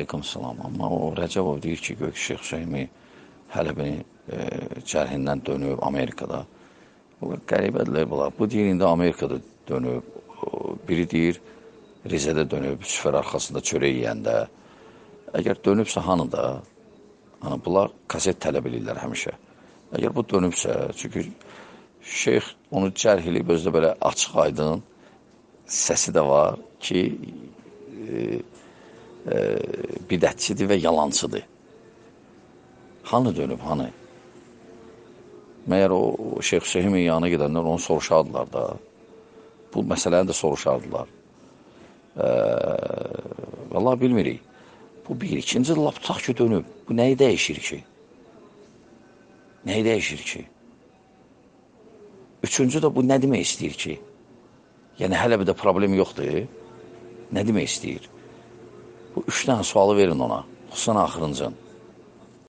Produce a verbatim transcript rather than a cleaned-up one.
Aleyküm salam. Amma o Rəcəbov deyir ki, gök Şeyx Hüseymi Hələbini e, cərhindən dönüb Amerikada. Bu qəribədirlər bunlar. Bu deyir, indi Amerikada dönüb. Biri deyir, Rizədə dönüb, süfər arxasında çörək yeyəndə. Əgər dönübsə hanı da, hani bunlar kaset tələb edirlər həmişə. Əgər bu dönübsə, çünki Şeyx onu cərh eləyib, özdə belə açıq aydın səsi də var ki, e, e, bidətçidir və yalancıdır. Hanı dönüb, hanı? Məyər o, o Şeyx Hüseymin yanına gedənlər onu soruşardılar da. Bu məsələni də soruşardılar. E, Vallahi bilmirik. Bu bir, ikinci lap tutaq ki dönüb. Bu nəyi dəyişir ki? Nəyi dəyişir ki? Üçüncü də bu nə demək istəyir ki? Yəni hələ bir də problem yoxdur. Nə demək istəyir? Bu üç dənə sualı verin ona. Xüsusən axırıncın.